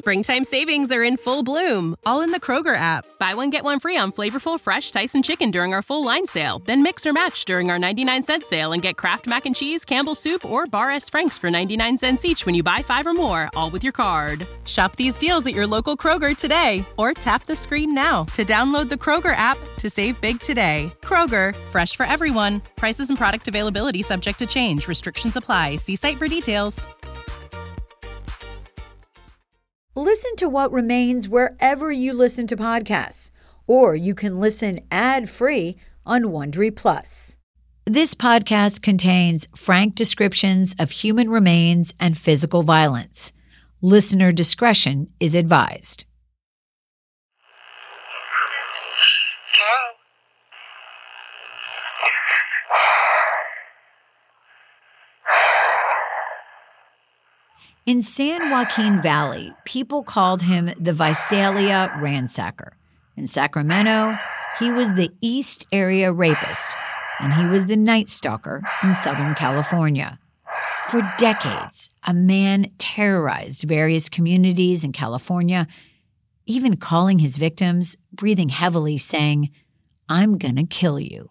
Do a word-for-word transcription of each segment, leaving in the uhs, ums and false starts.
Springtime savings are in full bloom, all in the Kroger app. Buy one, get one free on flavorful, fresh Tyson chicken during our full line sale. Then mix or match during our ninety-nine cent sale and get Kraft Mac and Cheese, Campbell's Soup, or Bar S. Frank's for ninety-nine cents each when you buy five or more, all with your card. Shop these deals at your local Kroger today, or tap the screen now to download the Kroger app to save big today. Kroger, fresh for everyone. Prices and product availability subject to change. Restrictions apply. See site for details. Listen to What Remains wherever you listen to podcasts, or you can listen ad-free on Wondery Plus. This podcast contains frank descriptions of human remains and physical violence. Listener discretion is advised. In San Joaquin Valley, people called him the Visalia Ransacker. In Sacramento, he was the East Area Rapist, and he was the Night Stalker in Southern California. For decades, a man terrorized various communities in California, even calling his victims, breathing heavily, saying, "I'm gonna kill you."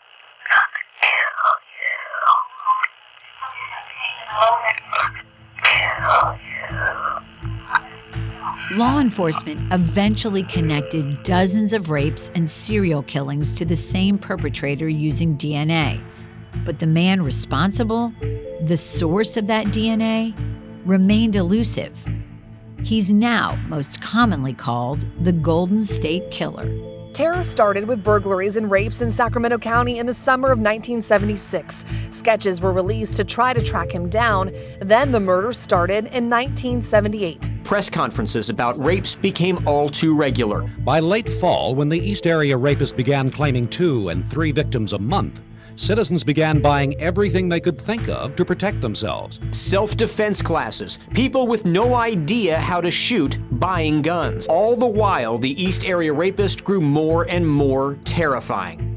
Law enforcement eventually connected dozens of rapes and serial killings to the same perpetrator using D N A. But the man responsible, the source of that D N A, remained elusive. He's now most commonly called the Golden State Killer. Terror started with burglaries and rapes in Sacramento County in the summer of nineteen seventy-six. Sketches were released to try to track him down. Then the murders started in nineteen seventy-eight. Press conferences about rapes became all too regular. By late fall, when the East Area rapists began claiming two and three victims a month, citizens began buying everything they could think of to protect themselves. Self-defense classes, people with no idea how to shoot buying guns. All the while, the East Area rapist grew more and more terrifying.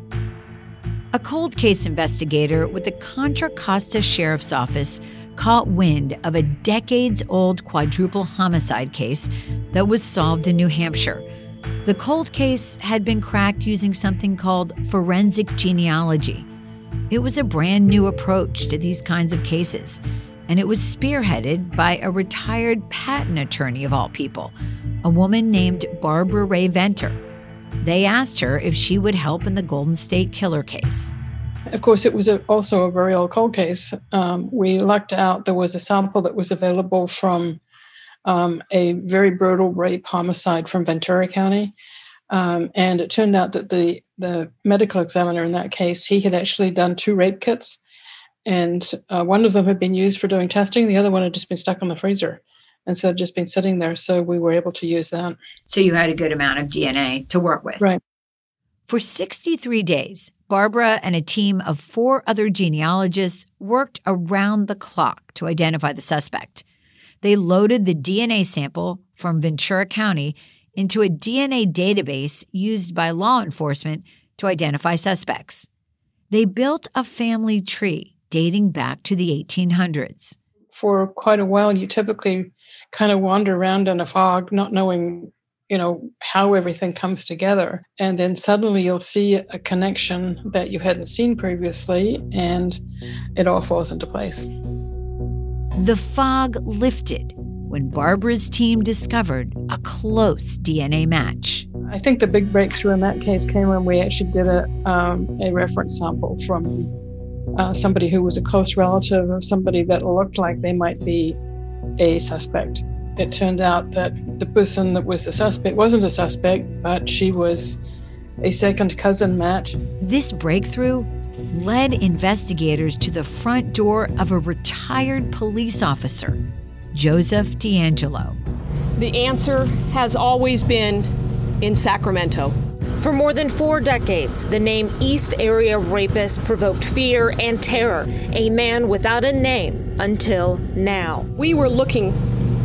A cold case investigator with the Contra Costa Sheriff's Office caught wind of a decades-old quadruple homicide case that was solved in New Hampshire. The cold case had been cracked using something called forensic genealogy. It was a brand new approach to these kinds of cases, and it was spearheaded by a retired patent attorney of all people, a woman named Barbara Ray Venter. They asked her if she would help in the Golden State Killer case. Of course, it was a, also a very old cold case. Um, we lucked out. There was a sample that was available from Um, a very brutal rape homicide from Ventura County. Um, and it turned out that the, the medical examiner in that case, he had actually done two rape kits. And uh, one of them had been used for doing testing. The other one had just been stuck in the freezer. And so it had just been sitting there. So we were able to use that. So you had a good amount of D N A to work with. Right. For sixty-three days, Barbara and a team of four other genealogists worked around the clock to identify the suspect. They loaded the D N A sample from Ventura County into a D N A database used by law enforcement to identify suspects. They built a family tree dating back to the eighteen hundreds. For quite a while, you typically kind of wander around in a fog, not knowing, you know, how everything comes together. And then suddenly you'll see a connection that you hadn't seen previously, and it all falls into place. The fog lifted when Barbara's team discovered a close D N A match. I think the big breakthrough in that case came when we actually did a, um, a reference sample from uh, somebody who was a close relative of somebody that looked like they might be a suspect. It turned out that the person that was the suspect wasn't a suspect, but she was a second cousin match. This breakthrough led investigators to the front door of a retired police officer, Joseph D'Angelo. The answer has always been in Sacramento. For more than four decades, the name East Area Rapist provoked fear and terror, a man without a name until now. We were looking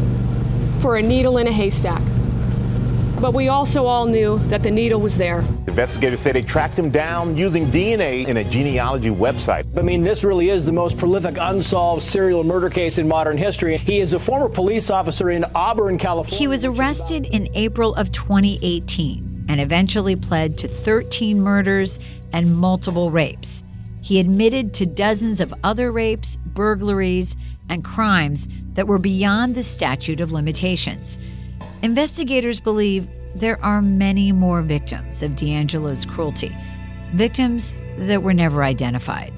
for a needle in a haystack, but we also all knew that the needle was there. Investigators say they tracked him down using D N A in a genealogy website. I mean, this really is the most prolific unsolved serial murder case in modern history. He is a former police officer in Auburn, California. He was arrested in April of twenty eighteen and eventually pled to thirteen murders and multiple rapes. He admitted to dozens of other rapes, burglaries, and crimes that were beyond the statute of limitations. Investigators believe there are many more victims of DeAngelo's cruelty, victims that were never identified.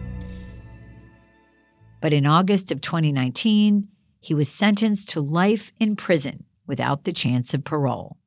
But in August of twenty nineteen, he was sentenced to life in prison without the chance of parole.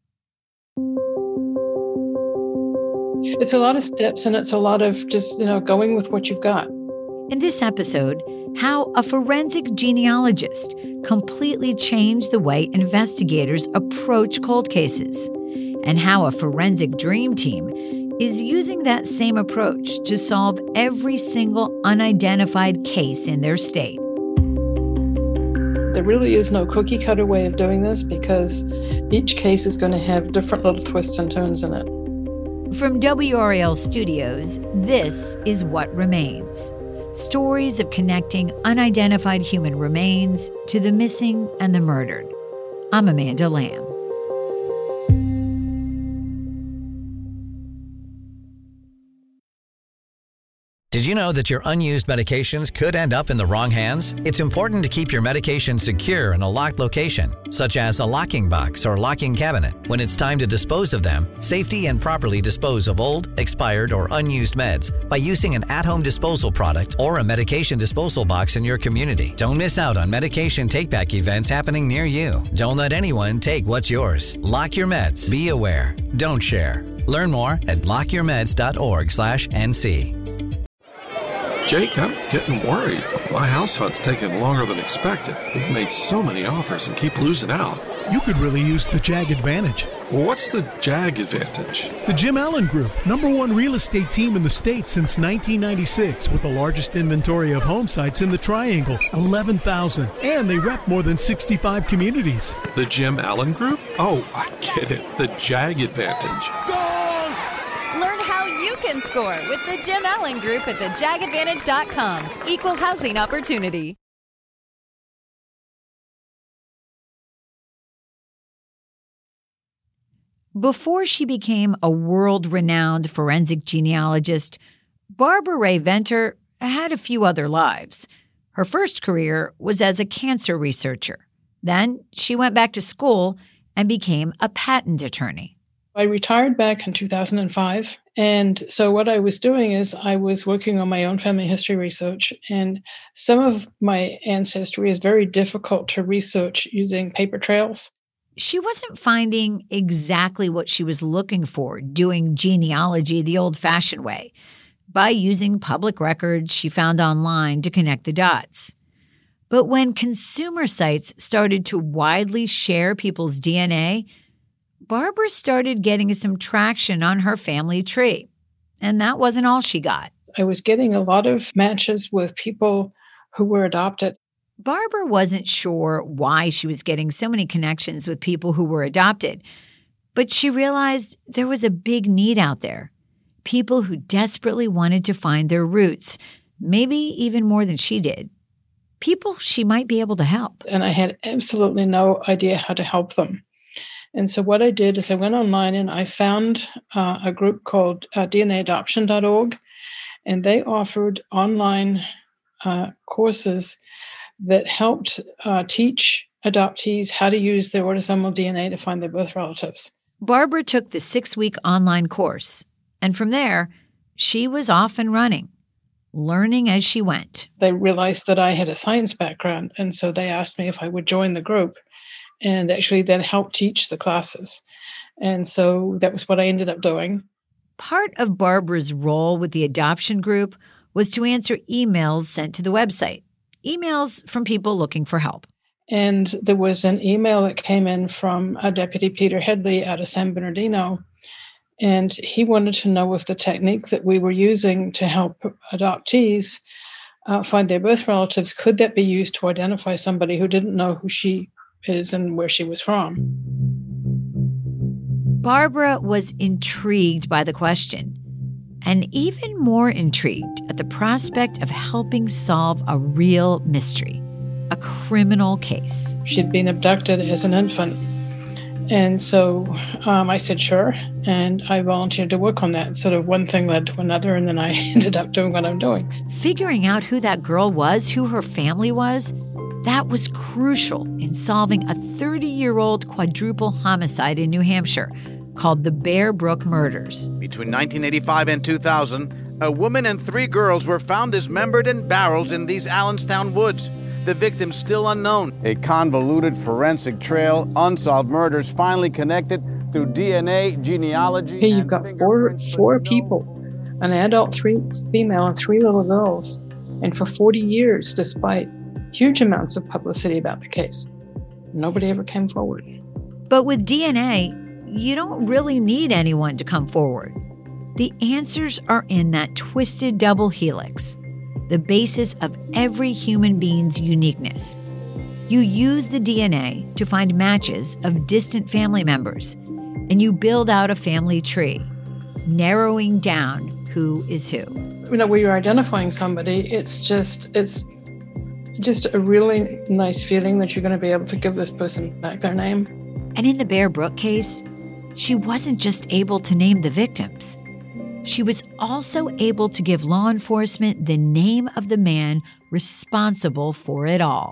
It's a lot of steps, and it's a lot of just, you know, going with what you've got. In this episode, how a forensic genealogist completely changed the way investigators approach cold cases, and how a forensic dream team is using that same approach to solve every single unidentified case in their state. There really is no cookie-cutter way of doing this because each case is going to have different little twists and turns in it. From W R L Studios, this is What Remains. Stories of connecting unidentified human remains to the missing and the murdered. I'm Amanda Lamb. Did you know that your unused medications could end up in the wrong hands? It's important to keep your medication secure in a locked location, such as a locking box or locking cabinet. When it's time to dispose of them, safety and properly dispose of old, expired, or unused meds by using an at-home disposal product or a medication disposal box in your community. Don't miss out on medication take-back events happening near you. Don't let anyone take what's yours. Lock your meds. Be aware. Don't share. Learn more at lock your meds dot org slash N C. Jake, I'm getting worried. My house hunt's taking longer than expected. We've made so many offers and keep losing out. You could really use the Jag Advantage. What's the Jag Advantage? The Jim Allen Group, number one real estate team in the state since nineteen ninety-six, with the largest inventory of home sites in the Triangle, eleven thousand. And they rep more than sixty-five communities. The Jim Allen Group? Oh, I get it. The Jag Advantage. Learn how you can score with the Jim Allen Group at the jag advantage dot com. Equal housing opportunity. Before she became a world-renowned forensic genealogist, Barbara Rae Venter had a few other lives. Her first career was as a cancer researcher. Then she went back to school and became a patent attorney. I retired back in two thousand five, and so what I was doing is I was working on my own family history research, and some of my ancestry is very difficult to research using paper trails. She wasn't finding exactly what she was looking for doing genealogy the old-fashioned way, by using public records she found online to connect the dots. But when consumer sites started to widely share people's D N A, Barbara started getting some traction on her family tree. And that wasn't all she got. I was getting a lot of matches with people who were adopted. Barbara wasn't sure why she was getting so many connections with people who were adopted, but she realized there was a big need out there. People who desperately wanted to find their roots, maybe even more than she did. People she might be able to help. And I had absolutely no idea how to help them. And so what I did is I went online and I found uh, a group called uh, D N A adoption dot org, and they offered online uh, courses that helped uh, teach adoptees how to use their autosomal D N A to find their birth relatives. Barbara took the six-week online course, and from there, she was off and running, learning as she went. They realized that I had a science background, and so they asked me if I would join the group and actually then help teach the classes. And so that was what I ended up doing. Part of Barbara's role with the adoption group was to answer emails sent to the website, emails from people looking for help. And there was an email that came in from a Deputy Peter Headley out of San Bernardino, and he wanted to know if the technique that we were using to help adoptees uh, find their birth relatives, could that be used to identify somebody who didn't know who she is and where she was from. Barbara was intrigued by the question, and even more intrigued at the prospect of helping solve a real mystery, a criminal case. She'd been abducted as an infant. And so um, I said, sure. And I volunteered to work on that. Sort of one thing led to another, and then I ended up doing what I'm doing. Figuring out who that girl was, who her family was, that was crucial in solving a thirty-year-old quadruple homicide in New Hampshire called the Bear Brook Murders. Between nineteen eighty-five and two thousand, a woman and three girls were found dismembered in barrels in these Allenstown woods. The victims still unknown. A convoluted forensic trail, unsolved murders finally connected through D N A, genealogy. Here you've got four four people, an adult, three female, and three little girls. And for forty years, despite huge amounts of publicity about the case, nobody ever came forward. But with D N A, you don't really need anyone to come forward. The answers are in that twisted double helix, the basis of every human being's uniqueness. You use the D N A to find matches of distant family members, and you build out a family tree, narrowing down who is who. You know, when you're identifying somebody, it's just it's just a really nice feeling that you're going to be able to give this person back their name. And in the Bear Brook case, she wasn't just able to name the victims. She was also able to give law enforcement the name of the man responsible for it all.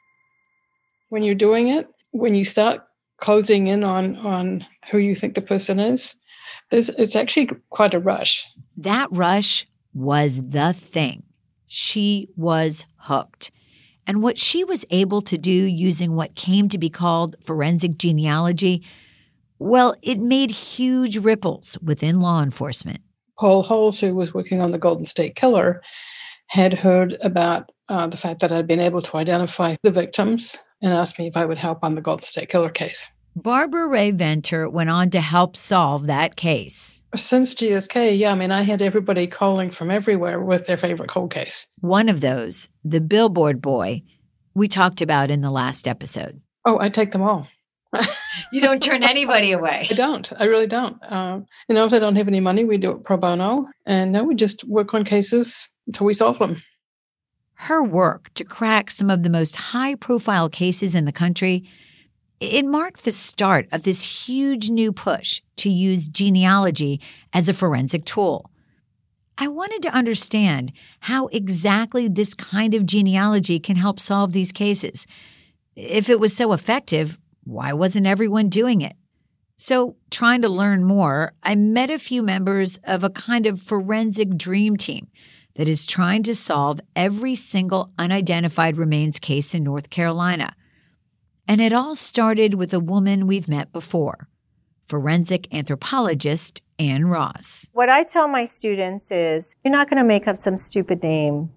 When you're doing it, when you start closing in on, on who you think the person is, there's, it's actually quite a rush. That rush was the thing. She was hooked. And what she was able to do using what came to be called forensic genealogy, well, it made huge ripples within law enforcement. Paul Holes, who was working on the Golden State Killer, had heard about uh, the fact that I'd been able to identify the victims and asked me if I would help on the Golden State Killer case. Barbara Ray Venter went on to help solve that case. Since G S K, yeah, I mean, I had everybody calling from everywhere with their favorite cold case. One of those, the Billboard Boy, we talked about in the last episode. Oh, I take them all. You don't turn anybody away. I don't. I really don't. Um, you know, if they don't have any money, we do it pro bono. And no, we just work on cases until we solve them. Her work to crack some of the most high-profile cases in the country, it marked the start of this huge new push to use genealogy as a forensic tool. I wanted to understand how exactly this kind of genealogy can help solve these cases. If it was so effective, why wasn't everyone doing it? So, trying to learn more, I met a few members of a kind of forensic dream team that is trying to solve every single unidentified remains case in North Carolina. And it all started with a woman we've met before, forensic anthropologist Ann Ross. What I tell my students is, you're not going to make up some stupid name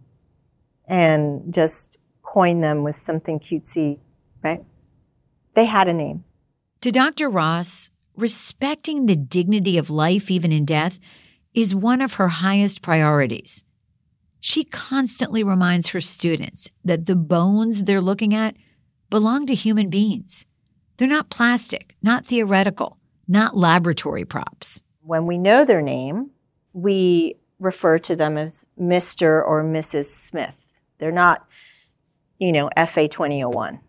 and just coin them with something cutesy, right? They had a name. To Doctor Ross, respecting the dignity of life, even in death, is one of her highest priorities. She constantly reminds her students that the bones they're looking at belong to human beings. They're not plastic, not theoretical, not laboratory props. When we know their name, we refer to them as Mister or Missus Smith. They're not, you know, F A twenty oh one.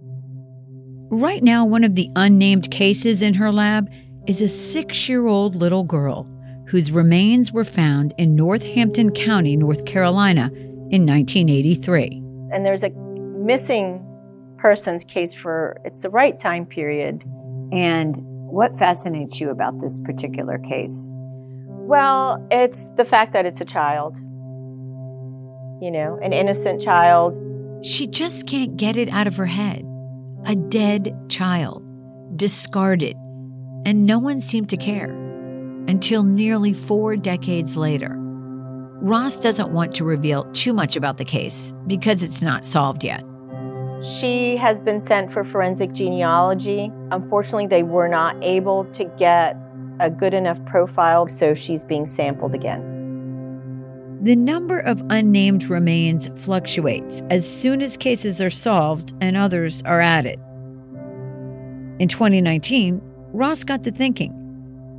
Right now, one of the unnamed cases in her lab is a six-year-old little girl whose remains were found in Northampton County, North Carolina in nineteen eighty-three. And there's a missing persons case for, it's the right time period. And what fascinates you about this particular case? Well, it's the fact that it's a child, you know, an innocent child. She just can't get it out of her head. A dead child, discarded, and no one seemed to care until nearly four decades later. Ross doesn't want to reveal too much about the case because it's not solved yet. She has been sent for forensic genealogy. Unfortunately, they were not able to get a good enough profile, so she's being sampled again. The number of unnamed remains fluctuates as soon as cases are solved and others are added. In twenty nineteen, Ross got to thinking,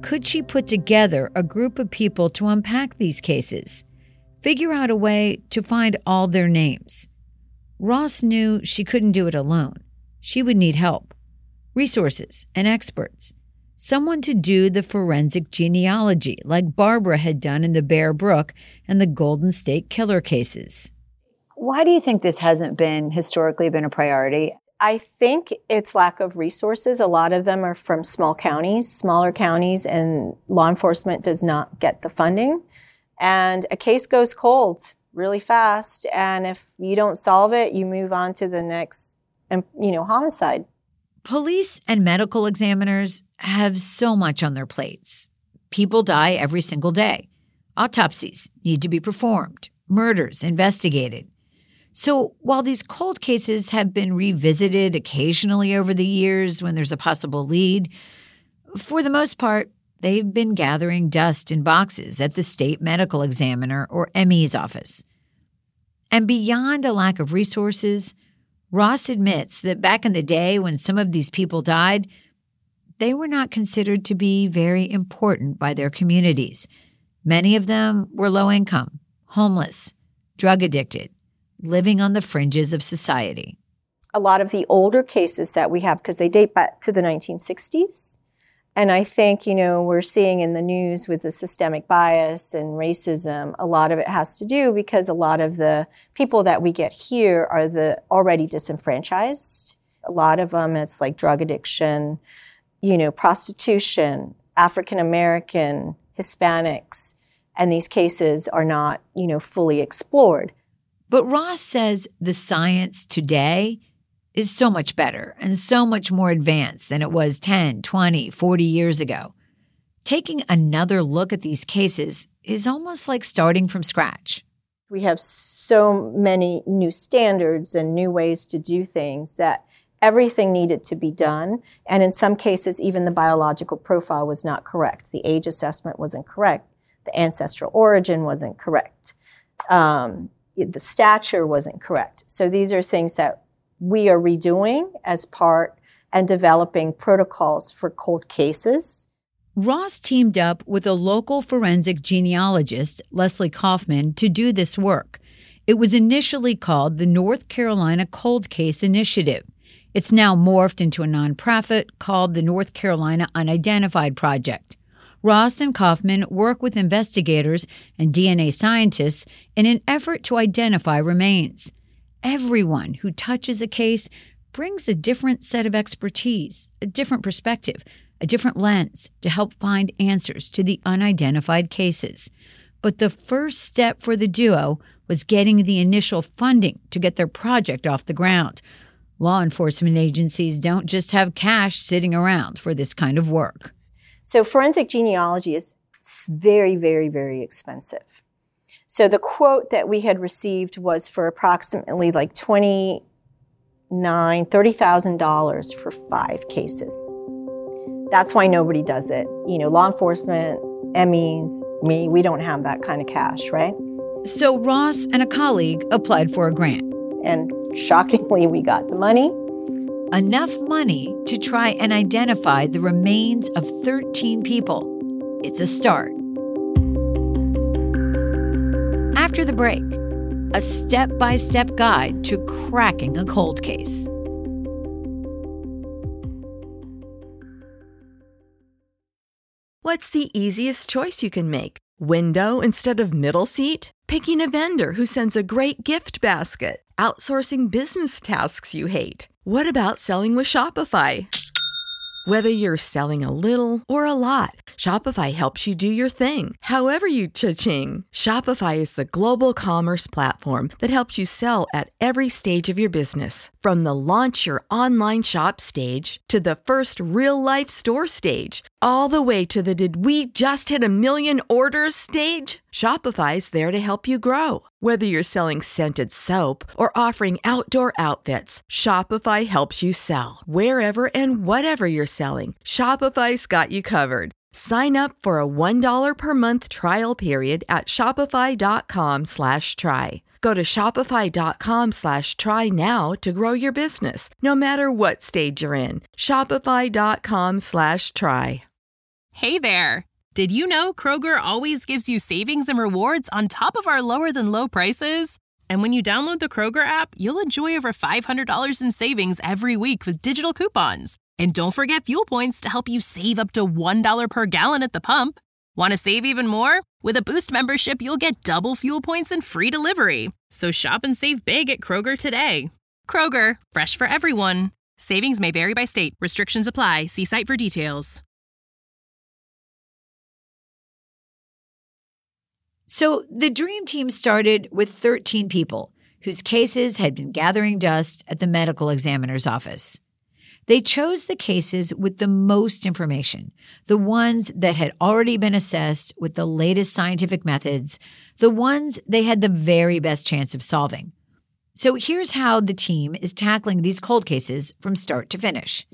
could she put together a group of people to unpack these cases, figure out a way to find all their names? Ross knew she couldn't do it alone. She would need help, resources, and experts. Someone to do the forensic genealogy like Barbara had done in the Bear Brook and the Golden State Killer cases. Why do you think this hasn't been historically been a priority? I think it's lack of resources. A lot of them are from small counties, smaller counties, and law enforcement does not get the funding. And a case goes cold really fast, and if you don't solve it, you move on to the next, you know, homicide. Police and medical examiners have so much on their plates. People die every single day. Autopsies need to be performed, murders investigated. So while these cold cases have been revisited occasionally over the years when there's a possible lead, for the most part, they've been gathering dust in boxes at the state medical examiner or M E's office. And beyond a lack of resources, Ross admits that back in the day when some of these people died, they were not considered to be very important by their communities. Many of them were low income, homeless, drug addicted, living on the fringes of society. A lot of the older cases that we have, because they date back to the nineteen sixties, and I think, you know, we're seeing in the news with the systemic bias and racism, a lot of it has to do because a lot of the people that we get here are the already disenfranchised. A lot of them, it's like drug addiction, you know, prostitution, African American, Hispanics, and these cases are not, you know, fully explored. But Ross says the science today is so much better and so much more advanced than it was ten, twenty, forty years ago. Taking another look at these cases is almost like starting from scratch. We have so many new standards and new ways to do things that everything needed to be done. And in some cases, even the biological profile was not correct. The age assessment wasn't correct. The ancestral origin wasn't correct. Um, the stature wasn't correct. So these are things that we are redoing as part and developing protocols for cold cases. Ross teamed up with a local forensic genealogist, Leslie Kaufman, to do this work. It was initially called the North Carolina Cold Case Initiative. It's now morphed into a nonprofit called the North Carolina Unidentified Project. Ross and Kaufman work with investigators and D N A scientists in an effort to identify remains. Everyone who touches a case brings a different set of expertise, a different perspective, a different lens to help find answers to the unidentified cases. But the first step for the duo was getting the initial funding to get their project off the ground. Law enforcement agencies don't just have cash sitting around for this kind of work. So forensic genealogy is very, very, very expensive. So the quote that we had received was for approximately like twenty-nine thousand dollars, thirty thousand dollars for five cases. That's why nobody does it. You know, law enforcement, M Es, me, we don't have that kind of cash, right? So Ross and a colleague applied for a grant. And shockingly, we got the money. Enough money to try and identify the remains of thirteen people. It's a start. After the break, a step-by-step guide to cracking a cold case. What's the easiest choice you can make? Window instead of middle seat? Picking a vendor who sends a great gift basket? Outsourcing business tasks you hate? What about selling with Shopify? Whether you're selling a little or a lot, Shopify helps you do your thing, however you cha-ching. Shopify is the global commerce platform that helps you sell at every stage of your business. From the launch your online shop stage to the first real-life store stage, all the way to the did we just hit a million orders stage? Shopify's there to help you grow. Whether you're selling scented soap or offering outdoor outfits, Shopify helps you sell. Wherever and whatever you're selling, Shopify's got you covered. Sign up for a one dollar per month trial period at shopify.com slash try. Go to shopify.com slash try now to grow your business, no matter what stage you're in. Shopify.com slash try. Hey there! Did you know Kroger always gives you savings and rewards on top of our lower-than-low prices? And when you download the Kroger app, you'll enjoy over five hundred dollars in savings every week with digital coupons. And don't forget fuel points to help you save up to one dollar per gallon at the pump. Want to save even more? With a Boost membership, you'll get double fuel points and free delivery. So shop and save big at Kroger today. Kroger, fresh for everyone. Savings may vary by state. Restrictions apply. See site for details. So the Dream Team started with thirteen people whose cases had been gathering dust at the medical examiner's office. They chose the cases with the most information, the ones that had already been assessed with the latest scientific methods, the ones they had the very best chance of solving. So here's how the team is tackling these cold cases from start to finish.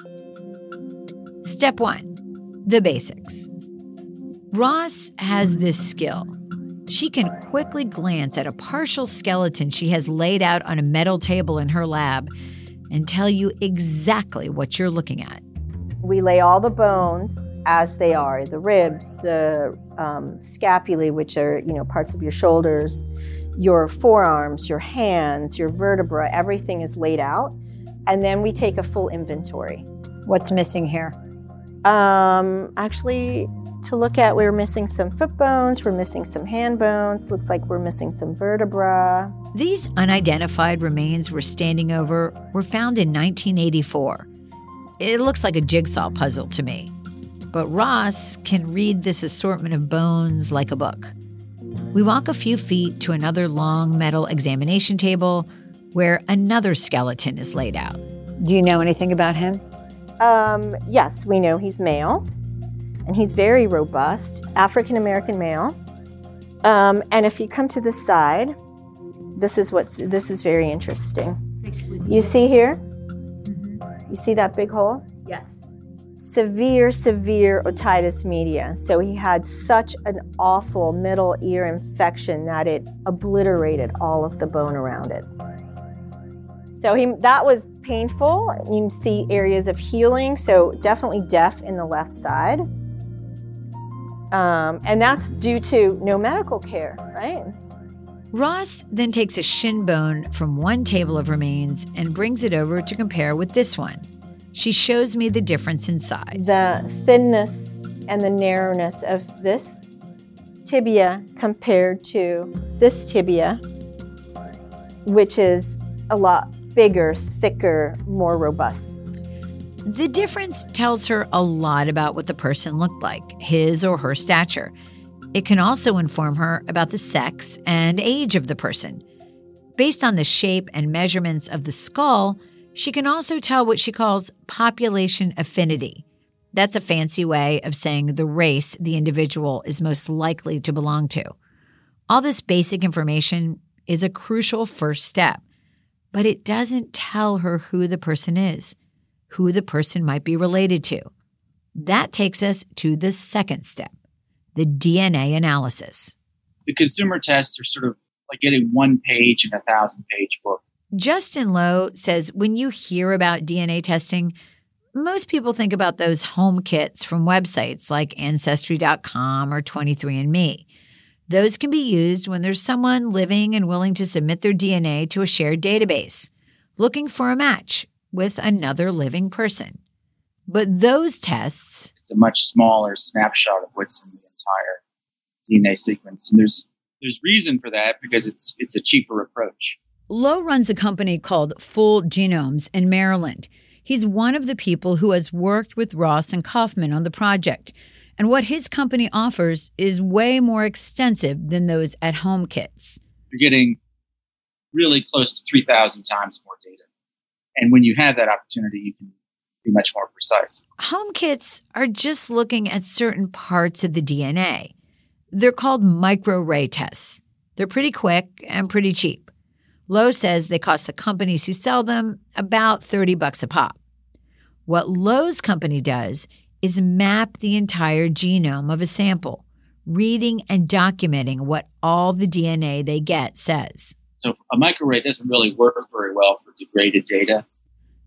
Step one, the basics. Ross has this skill. She can quickly glance at a partial skeleton she has laid out on a metal table in her lab and tell you exactly what you're looking at. We lay all the bones as they are, the ribs, the um, scapulae, which are, you know, parts of your shoulders, your forearms, your hands, your vertebra, everything is laid out. And then we take a full inventory. What's missing here? Um, actually, to look at, we're missing some foot bones, we're missing some hand bones, looks like we're missing some vertebra. These unidentified remains we're standing over were found in nineteen eighty-four. It looks like a jigsaw puzzle to me. But Ross can read this assortment of bones like a book. We walk a few feet to another long metal examination table where another skeleton is laid out. Do you know anything about him? Um, yes, we know he's male, and he's very robust, African-American male. Um, and if you come to this side, this is what's, this is very interesting. You see here? Mm-hmm. You see that big hole? Yes. Severe, severe otitis media. So he had such an awful middle ear infection that it obliterated all of the bone around it. So he, that was painful. You can see areas of healing, so definitely deaf in the left side. Um, and that's due to no medical care, right? Ross then takes a shin bone from one table of remains and brings it over to compare with this one. She shows me the difference in size. The thinness and the narrowness of this tibia compared to this tibia, which is a lot bigger, thicker, more robust. The difference tells her a lot about what the person looked like, his or her stature. It can also inform her about the sex and age of the person. Based on the shape and measurements of the skull, she can also tell what she calls population affinity. That's a fancy way of saying the race the individual is most likely to belong to. All this basic information is a crucial first step, but it doesn't tell her who the person is, who the person might be related to. That takes us to the second step, the D N A analysis. The consumer tests are sort of like getting one page in a thousand-page book. Justin Lowe says when you hear about D N A testing, most people think about those home kits from websites like Ancestry dot com or twenty-three and me. Those can be used when there's someone living and willing to submit their D N A to a shared database, looking for a match with another living person. But those tests... It's a much smaller snapshot of what's in the entire D N A sequence. And there's there's reason for that because it's it's a cheaper approach. Lowe runs a company called Full Genomes in Maryland. He's one of the people who has worked with Ross and Kaufman on the project. And what his company offers is way more extensive than those at-home kits. You're getting really close to three thousand times more data. And when you have that opportunity, you can be much more precise. Home kits are just looking at certain parts of the D N A. They're called microarray tests. They're pretty quick and pretty cheap. Lowe says they cost the companies who sell them about thirty bucks a pop. What Lowe's company does is map the entire genome of a sample, reading and documenting what all the D N A they get says. So a microarray doesn't really work very well for degraded data.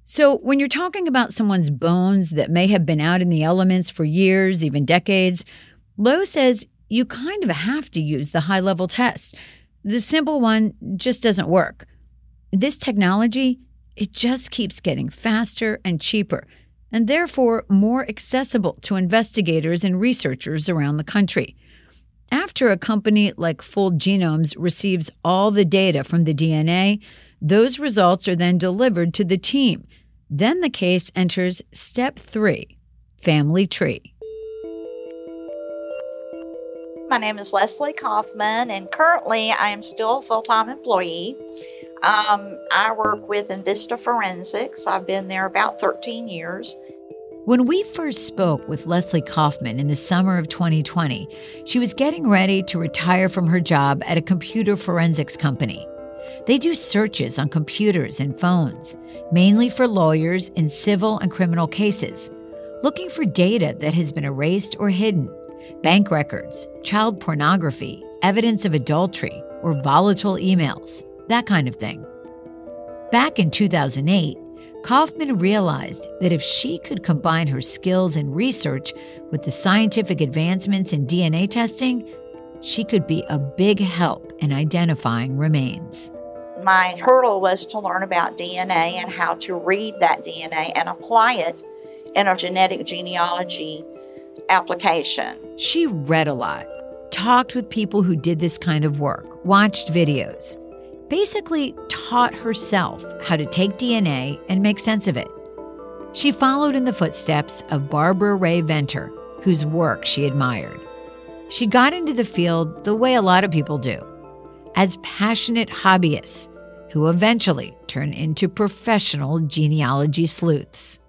So when you're talking about someone's bones that may have been out in the elements for years, even decades, Lowe says you kind of have to use the high-level test. The simple one just doesn't work. This technology, it just keeps getting faster and cheaper, and therefore more accessible to investigators and researchers around the country. After a company like Full Genomes receives all the data from the D N A, those results are then delivered to the team. Then the case enters step three, family tree. My name is Leslie Kaufman, and currently I am still a full-time employee. Um, I work with Invista Forensics. I've been there about thirteen years. When we first spoke with Leslie Kaufman in the summer of twenty twenty, she was getting ready to retire from her job at a computer forensics company. They do searches on computers and phones, mainly for lawyers in civil and criminal cases, looking for data that has been erased or hidden, bank records, child pornography, evidence of adultery, or volatile emails, that kind of thing. Back in two thousand eight, Kaufman realized that if she could combine her skills in research with the scientific advancements in D N A testing, she could be a big help in identifying remains. My hurdle was to learn about D N A and how to read that D N A and apply it in a genetic genealogy application. She read a lot, talked with people who did this kind of work, watched videos, basically taught herself how to take D N A and make sense of it. She followed in the footsteps of Barbara Ray Venter, whose work she admired. She got into the field the way a lot of people do, as passionate hobbyists who eventually turn into professional genealogy sleuths.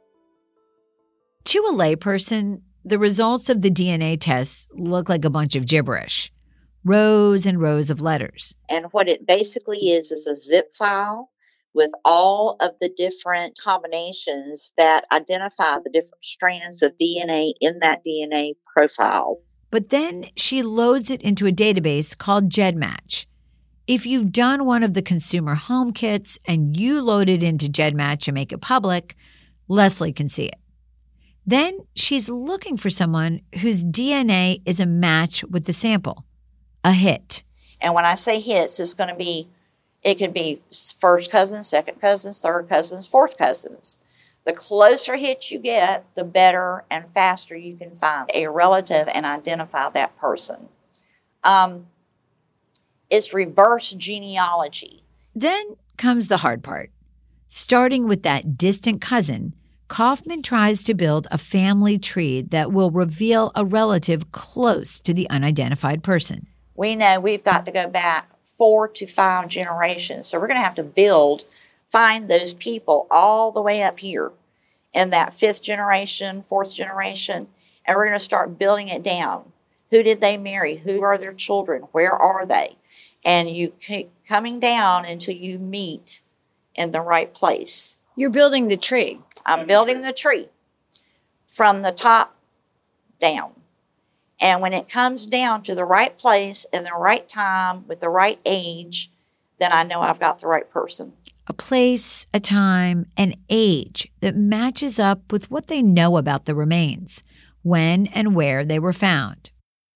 To a layperson, the results of the D N A tests look like a bunch of gibberish. Rows and rows of letters. And what it basically is is a zip file with all of the different combinations that identify the different strands of D N A in that D N A profile. But then she loads it into a database called GEDmatch. If you've done one of the consumer home kits and you load it into GEDmatch and make it public, Leslie can see it. Then she's looking for someone whose D N A is a match with the sample. A hit. And when I say hits, it's going to be, it could be first cousins, second cousins, third cousins, fourth cousins. The closer hit you get, the better and faster you can find a relative and identify that person. Um, it's reverse genealogy. Then comes the hard part. Starting with that distant cousin, Kaufman tries to build a family tree that will reveal a relative close to the unidentified person. We know we've got to go back four to five generations. So we're going to have to build, find those people all the way up here in that fifth generation, fourth generation, and we're going to start building it down. Who did they marry? Who are their children? Where are they? And you keep coming down until you meet in the right place. You're building the tree. I'm building the tree from the top down. And when it comes down to the right place in the right time with the right age, then I know I've got the right person. A place, a time, an age that matches up with what they know about the remains, when and where they were found.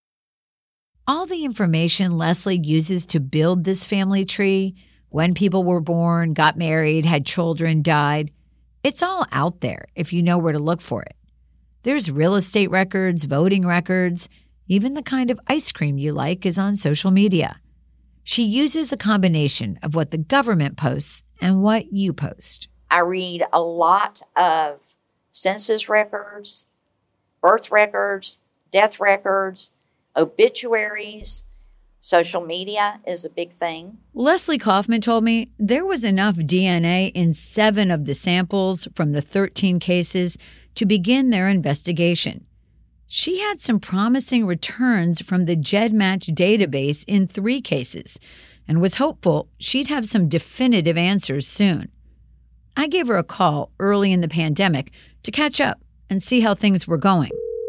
All the information Leslie uses to build this family tree, when people were born, got married, had children, died, it's all out there if you know where to look for it. There's real estate records, voting records, even the kind of ice cream you like is on social media. She uses a combination of what the government posts and what you post. I read a lot of census records, birth records, death records, obituaries. Social media is a big thing. Leslie Kaufman told me there was enough D N A in seven of the samples from the thirteen cases to begin their investigation. She had some promising returns from the GEDmatch database in three cases and was hopeful she'd have some definitive answers soon. I gave her a call early in the pandemic to catch up and see how things were going.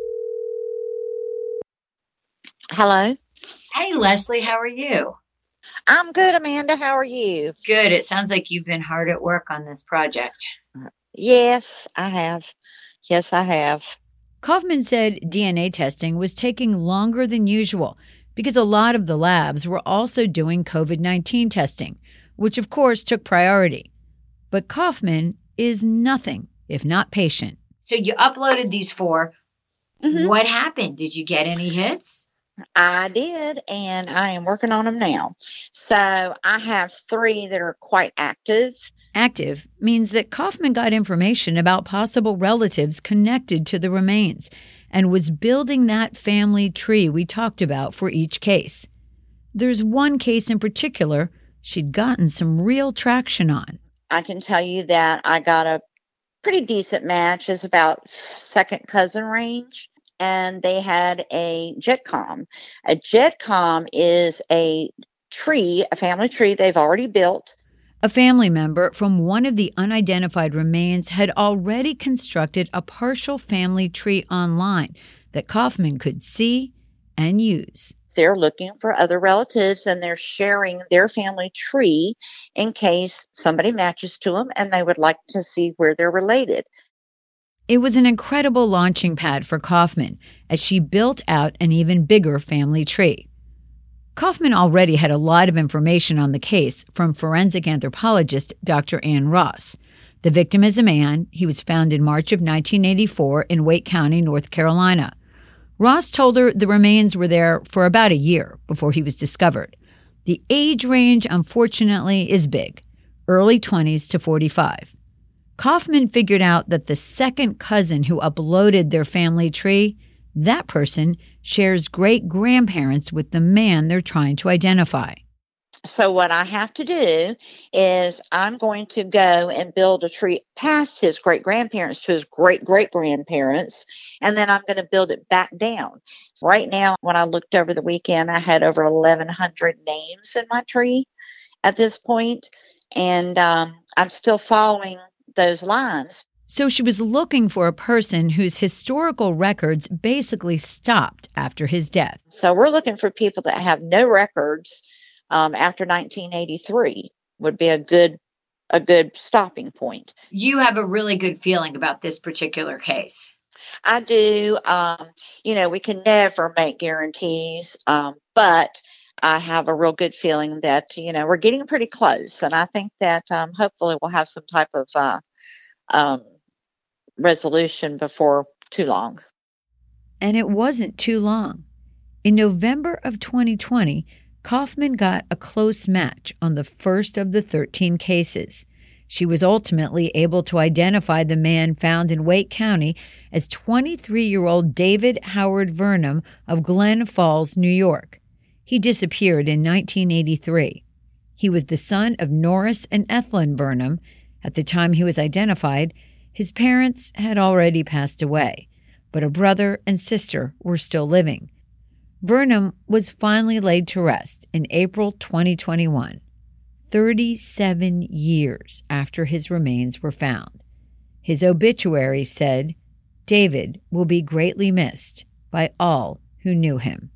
Hello? Hey, Leslie, how are you? I'm good, Amanda. How are you? Good. It sounds like you've been hard at work on this project. Yes, I have. Yes, I have. Kaufman said D N A testing was taking longer than usual because a lot of the labs were also doing COVID nineteen testing, which of course took priority. But Kaufman is nothing if not patient. So you uploaded these four. Mm-hmm. What happened? Did you get any hits? I did, and I am working on them now. So I have three that are quite active. Active means that Kaufman got information about possible relatives connected to the remains and was building that family tree we talked about for each case. There's one case in particular she'd gotten some real traction on. I can tell you that I got a pretty decent match. It's about second cousin range, and they had a JetCom. A JetCom is a tree, a family tree they've already built. A family member from one of the unidentified remains had already constructed a partial family tree online that Kaufman could see and use. They're looking for other relatives, and they're sharing their family tree in case somebody matches to them and they would like to see where they're related. It was an incredible launching pad for Kaufman as she built out an even bigger family tree. Kaufman already had a lot of information on the case from forensic anthropologist Doctor Ann Ross. The victim is a man. He was found in March of nineteen eighty-four in Wake County, North Carolina. Ross told her the remains were there for about a year before he was discovered. The age range, unfortunately, is big, early twenties to forty-five. Kaufman figured out that the second cousin who uploaded their family tree, that person shares great-grandparents with the man they're trying to identify. So what I have to do is I'm going to go and build a tree past his great-grandparents to his great-great-grandparents, and then I'm going to build it back down. Right now, when I looked over the weekend, I had over eleven hundred names in my tree at this point, and um, I'm still following those lines. So she was looking for a person whose historical records basically stopped after his death. So we're looking for people that have no records um, after nineteen eighty-three would be a good a good stopping point. You have a really good feeling about this particular case. I do. Um, you know, we can never make guarantees, um, but I have a real good feeling that, you know, we're getting pretty close. And I think that um, hopefully we'll have some type of uh, um, resolution before too long. And it wasn't too long. In November of twenty twenty, Kaufman got a close match on the first of the thirteen cases. She was ultimately able to identify the man found in Wake County as twenty-three-year-old David Howard Vernum of Glen Falls, New York. He disappeared in nineteen eighty-three. He was the son of Norris and Ethlyn Vernum. At the time he was identified, his parents had already passed away, but a brother and sister were still living. Vernum was finally laid to rest in April twenty twenty-one, thirty-seven years after his remains were found. His obituary said, "David will be greatly missed by all who knew him."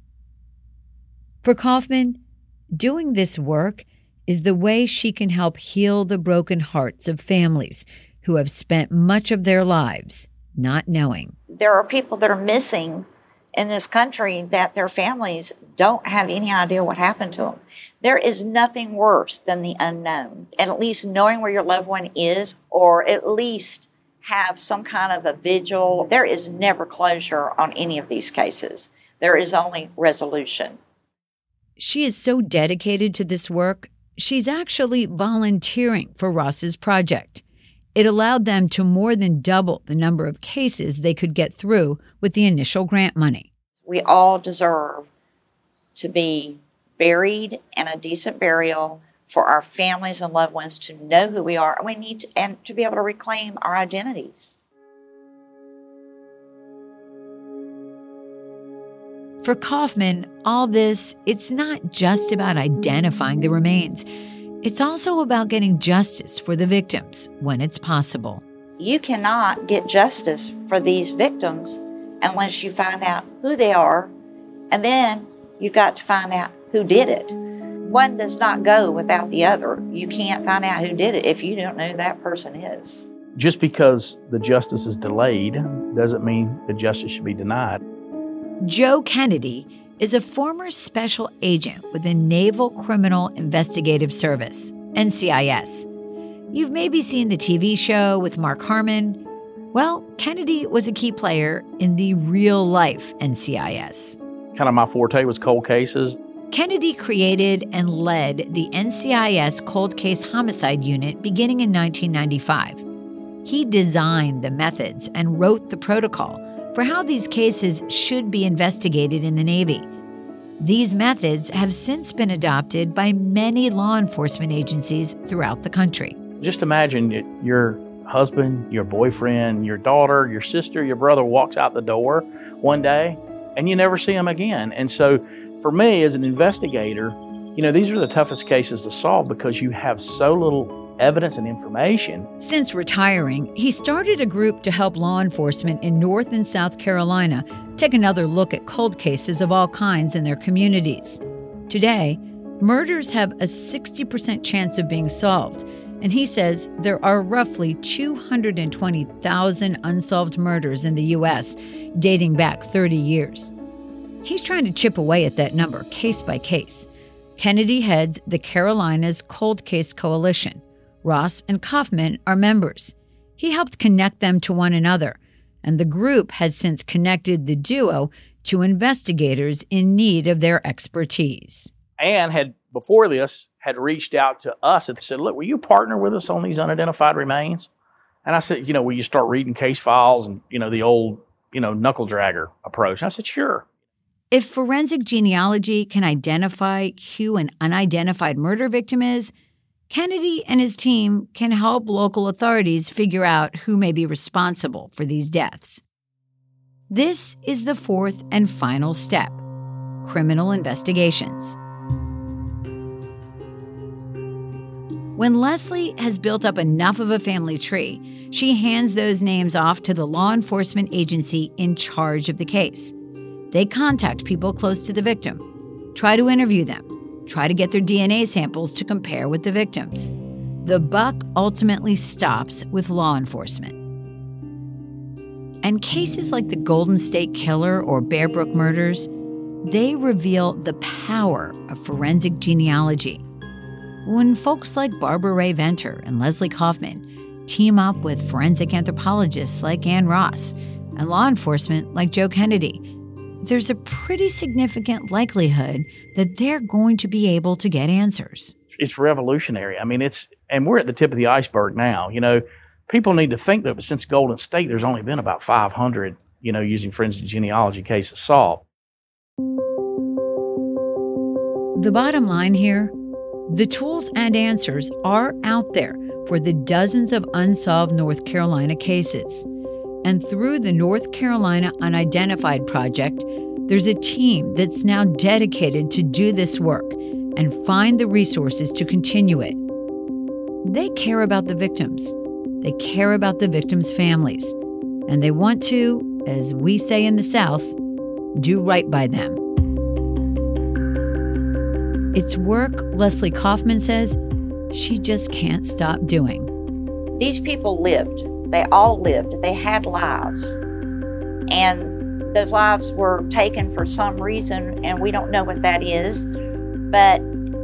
For Kaufman, doing this work is the way she can help heal the broken hearts of families who have spent much of their lives not knowing. There are people that are missing in this country that their families don't have any idea what happened to them. There is nothing worse than the unknown. And at least knowing where your loved one is, or at least have some kind of a vigil. There is never closure on any of these cases. There is only resolution. She is so dedicated to this work, she's actually volunteering for Ross's project. It allowed them to more than double the number of cases they could get through with the initial grant money. We all deserve to be buried in a decent burial, for our families and loved ones to know who we are. And we need to, and to be able to reclaim our identities. For Kaufman, all this, it's not just about identifying the remains. It's also about getting justice for the victims when it's possible. You cannot get justice for these victims unless you find out who they are, and then you've got to find out who did it. One does not go without the other. You can't find out who did it if you don't know who that person is. just because the justice is delayed doesn't mean the justice should be denied. Joe Kennedy is a former special agent with the Naval Criminal Investigative Service, N C I S. You've maybe seen the T V show with Mark Harmon. Well, Kennedy was a key player in the real-life N C I S. Kind of my forte was cold cases. Kennedy created and led the N C I S Cold Case Homicide Unit beginning in nineteen ninety-five. He designed the methods and wrote the protocol for how these cases should be investigated in the Navy. These methods have since been adopted by many law enforcement agencies throughout the country. Just imagine it, your husband, your boyfriend, your daughter, your sister, your brother walks out the door one day and you never see him again. And so for me as an investigator, you know, these are the toughest cases to solve because you have so little evidence and information. Since retiring, he started a group to help law enforcement in North and South Carolina take another look at cold cases of all kinds in their communities. Today, murders have a sixty percent chance of being solved, and he says there are roughly two hundred twenty thousand unsolved murders in the U S, dating back thirty years. He's trying to chip away at that number case by case. Kennedy heads the Carolinas Cold Case Coalition. Ross and Kaufman are members. He helped connect them to one another, and the group has since connected the duo to investigators in need of their expertise. Ann had, before this, had reached out to us and said, look, will you partner with us on these unidentified remains? And I said, you know, will you start reading case files and, you know, the old, you know, knuckle dragger approach? And I said, sure. If forensic genealogy can identify who an unidentified murder victim is, Kennedy and his team can help local authorities figure out who may be responsible for these deaths. This is the fourth and final step: criminal investigations. When Leslie has built up enough of a family tree, she hands those names off to the law enforcement agency in charge of the case. They contact people close to the victim, try to interview them, try to get their D N A samples to compare with the victims. The buck ultimately stops with law enforcement. And cases like the Golden State Killer or Bear Brook murders, they reveal the power of forensic genealogy. When folks like Barbara Ray Venter and Leslie Kaufman team up with forensic anthropologists like Ann Ross and law enforcement like Joe Kennedy, there's a pretty significant likelihood that they're going to be able to get answers. It's revolutionary. I mean, it's, and we're at the tip of the iceberg now. You know, people need to think that since Golden State, there's only been about five hundred, you know, using forensic genealogy cases solved. The bottom line here, the tools and answers are out there for the dozens of unsolved North Carolina cases. And through the North Carolina Unidentified Project, there's a team that's now dedicated to do this work and find the resources to continue it. They care about the victims. They care about the victims' families. And they want to, as we say in the South, do right by them. It's work Leslie Kaufman says she just can't stop doing. These people lived. They all lived. They had lives. And those lives were taken for some reason, and we don't know what that is. But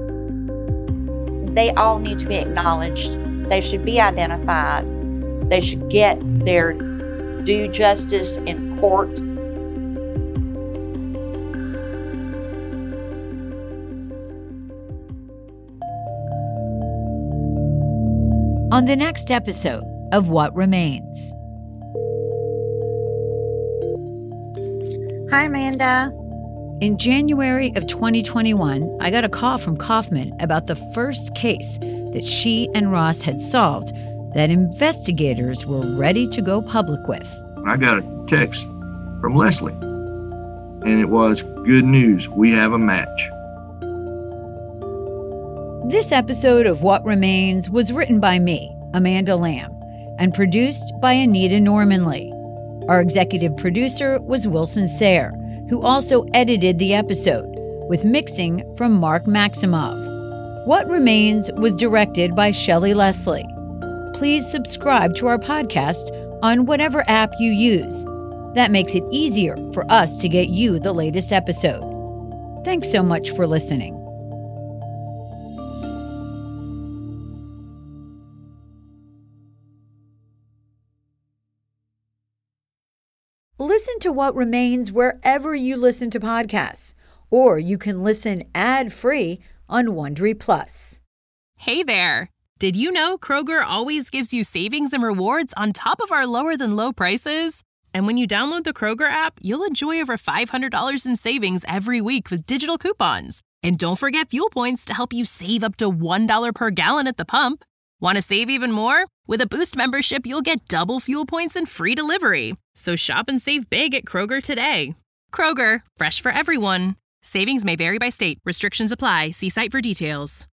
they all need to be acknowledged. They should be identified. They should get their due justice in court. On the next episode of What Remains. Hi, Amanda. In January of twenty twenty-one, I got a call from Kaufman about the first case that she and Ross had solved that investigators were ready to go public with. I got a text from Leslie, and it was, good news, we have a match. This episode of What Remains was written by me, Amanda Lamb, and produced by Anita Normanley. Our executive producer was Wilson Sayre, who also edited the episode, with mixing from Mark Maximov. What Remains was directed by Shelley Leslie. please subscribe to our podcast on whatever app you use. That makes it easier for us to get you the latest episode. Thanks so much for listening. Listen to What Remains wherever you listen to podcasts, or you can listen ad-free on Wondery Plus. Hey there! Did you know Kroger always gives you savings and rewards on top of our lower-than-low prices? And when you download the Kroger app, you'll enjoy over five hundred dollars in savings every week with digital coupons. And don't forget fuel points to help you save up to one dollar per gallon at the pump. Want to save even more? With a Boost membership, you'll get double fuel points and free delivery. So shop and save big at Kroger today. Kroger, fresh for everyone. Savings may vary by state. Restrictions apply. See site for details.